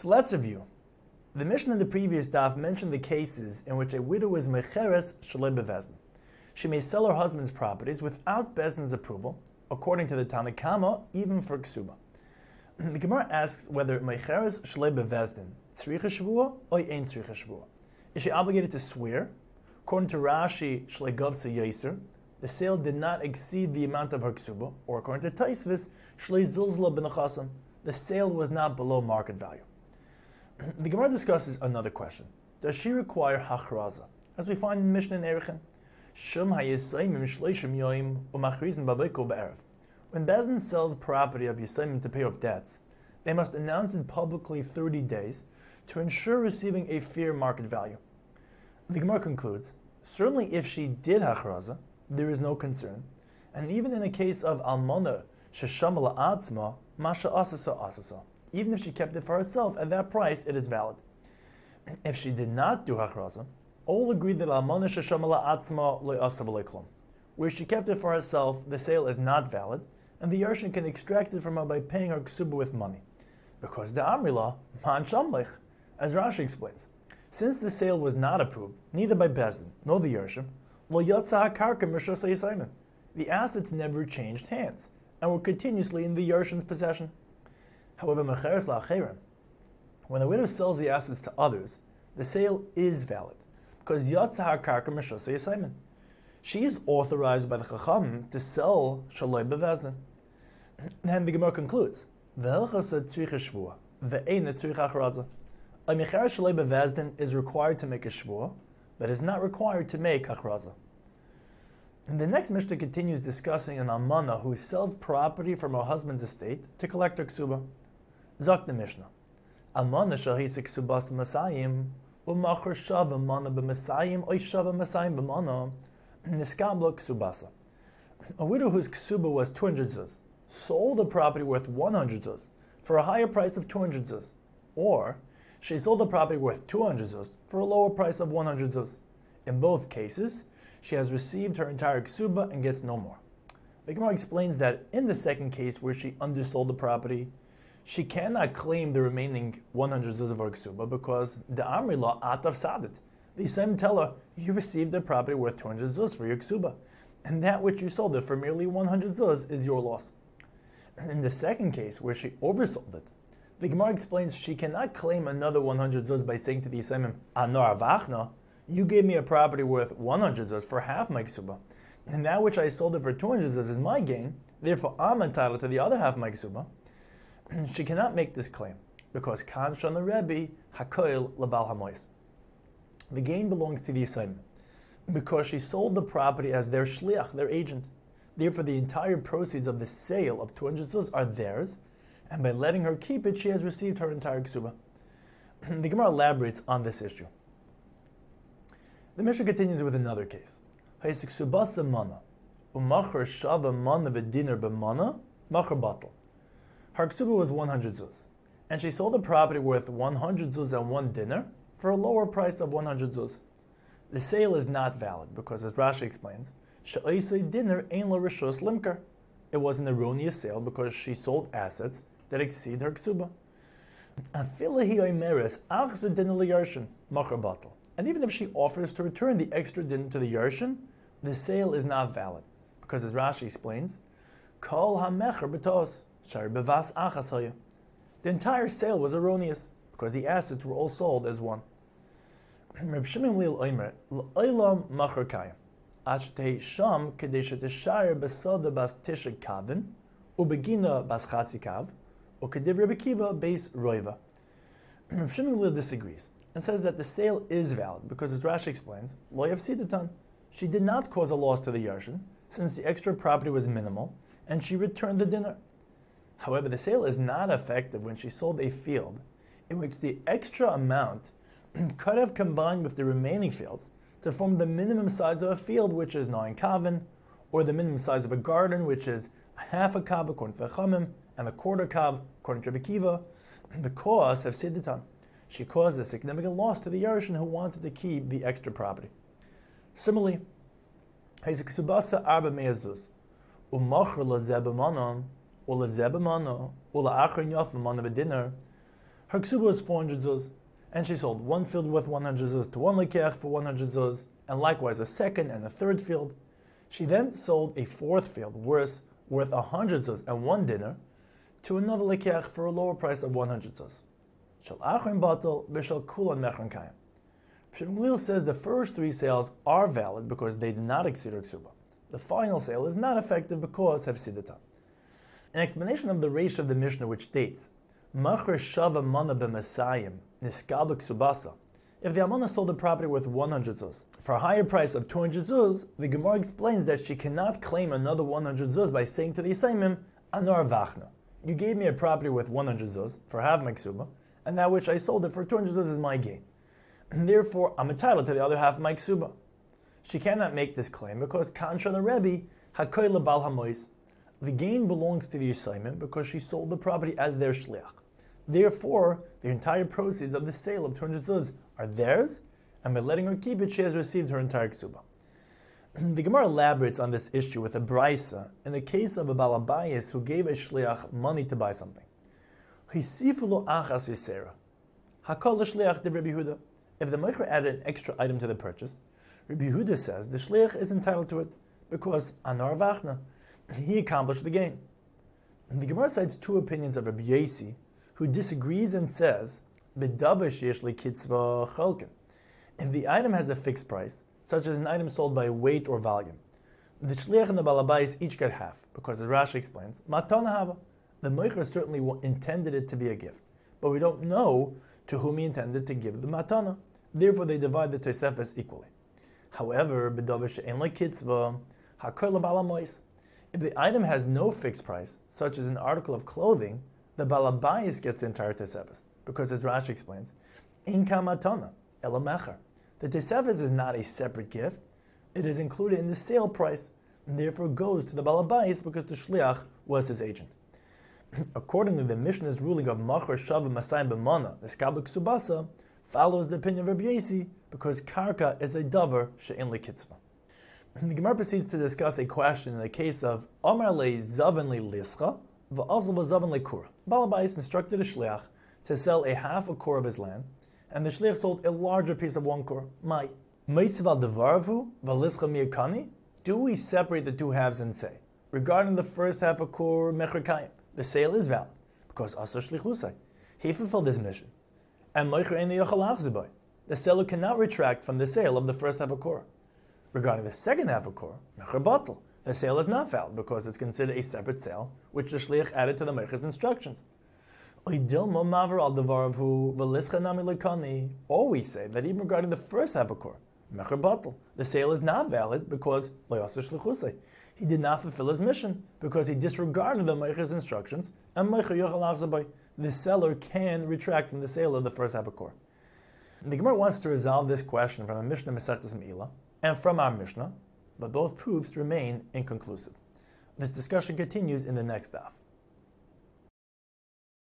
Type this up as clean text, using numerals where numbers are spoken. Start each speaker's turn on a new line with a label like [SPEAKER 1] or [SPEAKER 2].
[SPEAKER 1] So let's review. The Mishnah in the previous daf mentioned the cases in which a widow is mecheres shalei bevezdin. She may sell her husband's properties without bezdin's approval, according to the Tanna Kama, even for ksuba. The Gemara asks whether mecheres shalei bevezdin tzricha shvua or ein tzricha shvua. Is she obligated to swear? According to Rashi, shalei gavsa yaser, the sale did not exceed the amount of her ksuba, or according to Taisvis, shalei zilzla b'nachasam, the sale was not below market value. The Gemara discusses another question. Does she require hachraza? As we find in Mishnah in Erechin, Shum hayisayimim shleishim yoim umachrizin babeko be'erev. When Bezdin sells property of Yisayimim to pay off debts, they must announce it publicly 30 days to ensure receiving a fair market value. The Gemara concludes, certainly if she did hachraza, there is no concern, and even in the case of almana sheshamala atzma, masha asasa asasa. Even if she kept it for herself, at that price, it is valid. If she did not do hachraza, all agree that almana sheshamala atzma le'asav le'klum. Where she kept it for herself, the sale is not valid, and the Yarshin can extract it from her by paying her ksuba with money. Because the Amrila, man shamlech, as Rashi explains, since the sale was not approved, neither by Bezdin nor the Yarshin, lo yotza hakarka mishras Yisayimim, the assets never changed hands, and were continuously in the Yarshin's possession. However, mecheres la'acherim, when the widow sells the assets to others, the sale is valid, because yotza hakarka mishras Yisayimim. She is authorized by the Chacham to sell shaloi bevezdin. And the Gemara concludes, V'helchasa tzricha shvua, ve'eina tzricha achraza. A mecheres shaloi bevezdin is required to make a shvua, but is not required to make achraza. And the next Mishnah continues discussing an almana who sells property from her husband's estate to collect her ksuba. Zok the Mishnah, almana shahisa ksubas masayim, umachar shava mana b'masayim, oy shava masayim b'mana, niskabla ksubasa. A widow whose ksuba was 200 zuz sold a property worth 100 zuz for a higher price of 200 zuz, or she sold the property worth 200 zuz for a lower price of 100 zuz. In both cases, she has received her entire ksuba and gets no more. The Gemara explains that in the second case where she undersold the property, she cannot claim the remaining 100 zuz of her ksuba because the Amri law atav sadet. The Yisayim tell her, you received the property worth 200 zuz for your ksuba, and that which you sold it for merely 100 zuz is your loss. In the second case, where she oversold it, the Gemara explains she cannot claim another 100 zuz by saying to the Yisayim, Anor avachna, you gave me a property worth 100 zuz for half my ksuba, and that which I sold it for 200 zuz is my gain, therefore I'm entitled to the other half of my ksuba. She cannot make this claim, because kan shana Rebbe hakoil labal hamois. The gain belongs to the Yisayim, because she sold the property as their shliach, their agent. Therefore, the entire proceeds of the sale of 200 zuz are theirs, and by letting her keep it, she has received her entire ksuba. The Gemara elaborates on this issue. The Mishnah continues with another case. Haisik subasa mana, umachar shava mana v'diner b'mana, machar batal. Her ksuba was 100 zuz, and she sold a property worth 100 zuz and 1 dinar for a lower price of 100 zuz. The sale is not valid because, as Rashi explains, she'oisei dinar ein lo rishos limkar. It was an erroneous sale because she sold assets that exceed her ksuba. Afilahi oimeres achzu dinar liyarshin machar batal. And even if she offers to return the extra din to the Yarshin, the sale is not valid. Because as Rashi explains, Kol ha-mecher b'tos, shari b'vas achas hoya. The entire sale was erroneous, because the assets were all sold as one. Reb Shimon Lil Oimer, L'oilam machar kayim, ashtei sham kedei shetishayir b'soda bas tisha kavin, ubegina bas chatzi kav, or kediv Rebbe Kiva base roiva. Reb Shimon Lil disagrees, and says that the sale is valid because, as Rashi explains, lo yafsidatan, she did not cause a loss to the Yarshin, since the extra property was minimal, and she returned the dinar. However, the sale is not effective when she sold a field in which the extra amount could have combined with the remaining fields to form the minimum size of a field, which is 9 kavin, or the minimum size of a garden, which is half a kav according to the Chamim, and a quarter kav according to Rebbe Kiva. The cause have sidditan. She caused a significant loss to the Yarshin who wanted to keep the extra property. Similarly, her Her ksuba was 400 zuz, and she sold one field worth 100 zuz to one lekeach for 100 zuz, and likewise a second and a third field. She then sold a fourth field worth 100 zuz and one dinner to another lekeach for a lower price of 100 zuz. Shal achrin batal b'shal kulan mechron kayim. Gamliel says the first three sales are valid because they did not exceed her ksuba. The final sale is not effective because hefsidatan. An explanation of the reish of the Mishnah, which states, Machar shava mana b'masayim niskadu ksubasa. If the almana sold the property worth 100 zuz for a higher price of 200 zuz, the Gemara explains that she cannot claim another 100 zuz by saying to the Yisaimim, Anor vachna. You gave me a property worth 100 zuz for half my ksuba, and that which I sold it for 200 zuz is my gain. And therefore, I'm entitled to the other half of my ksuba. She cannot make this claim because Kansha the Rebbe, Hakoy lebal hamois. The gain belongs to the Yisaimim because she sold the property as their shliach. Therefore, the entire proceeds of the sale of 200 zuz are theirs, and by letting her keep it, she has received her entire ksuba. The Gemara elaborates on this issue with a brisa in the case of a balabayis who gave a shliach money to buy something. Hisifulo achas yisera. Hakol l'shliach de Rabbi Yehuda. If the meicher added an extra item to the purchase, Rabbi Yehuda says the shliach is entitled to it because anar vachna, he accomplished the gain. The Gemara cites two opinions of Rabbi Yasi, who disagrees and says, B'davar sheyesh lekitzva chalken. If the item has a fixed price, such as an item sold by weight or volume, the shliach and the balabais each get half, because as Rashi explains, matana hava. The meicher certainly intended it to be a gift, but we don't know to whom he intended to give the matana. Therefore, they divide the tosefes equally. However, b'davar she'en lekitzva hakol lebalamois. If the item has no fixed price, such as an article of clothing, the balabayis gets the entire tesefes, because as Rashi explains, in kamatana elamecher. The tesefes is not a separate gift; it is included in the sale price, and therefore goes to the balabayis because the shliach was his agent. Accordingly, the Mishnah's ruling of machar shava masayim b'mana neskabel ksubasa follows the opinion of Rabbi Yasi because karka is a davar she'en lekitzva. The Gemara proceeds to discuss a question in the case of Amar le zaven le lischa v'azal zaven le kura. Balabais instructed a shliach to sell a half a kor of his land, and the shliach sold a larger piece of one kor. Mai meisival devarvu v'lischa miyakani. Do we separate the two halves and say, regarding the first half of kor mecher kayim, the sale is valid because asar shlichusai, he fulfilled his mission, and meicher eni yochal achzibay, the seller cannot retract from the sale of the first half of kor. Regarding the second half of kor, mecher batal, the sale is not valid because it's considered a separate sale, which the shliach added to the meicher's instructions. Or we say that even regarding the first half of kor, mecher batal, the sale is not valid because he did not fulfill his mission because he disregarded the meicher's instructions, and meicher yochal achzibay, the seller can retract from the sale of the first half of kor. The Gemara wants to resolve this question from the Mishnah Masechtas Meila and from our Mishnah, but both proofs remain inconclusive. This discussion continues in the next daf.